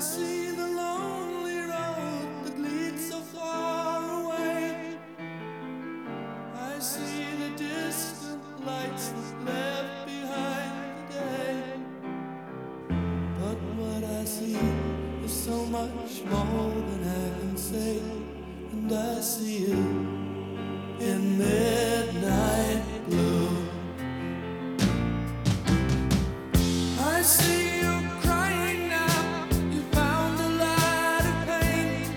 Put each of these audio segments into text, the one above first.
see the lonely road that leads so far away. I see the distant lights that left behind the day. But what I see is so much more than I can say. And I see you in midnight blue. I see you crying now. You found a lot of pain,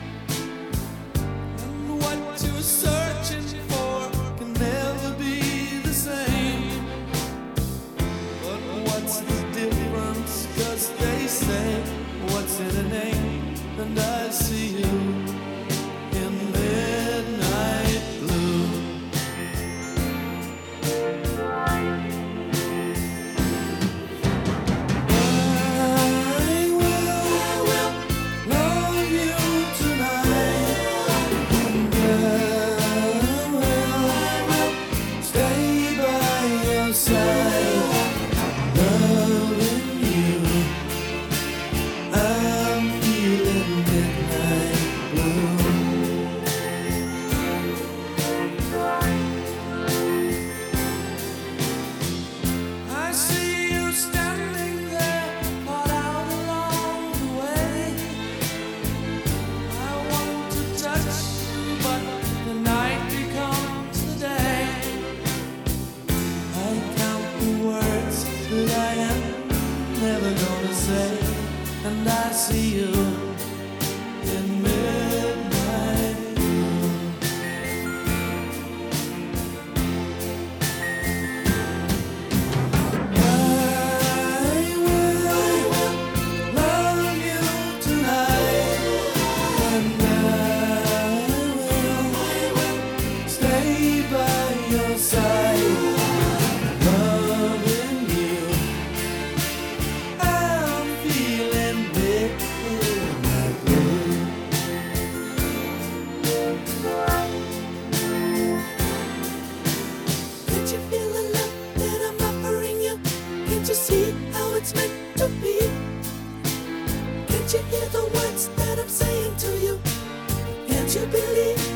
and what you're searching for can never be the same. But what's the difference? 'Cause they say, what's in a name? And I see you in midnight blue. And I see you in midnight blue. I will love you tonight, and I will stay by your side, loving you. I'm feeling midnight blue. Can't you feel the love that I'm offering you? Can't you see how it's meant to be? Can't you hear the words that I'm saying to you? Can't you believe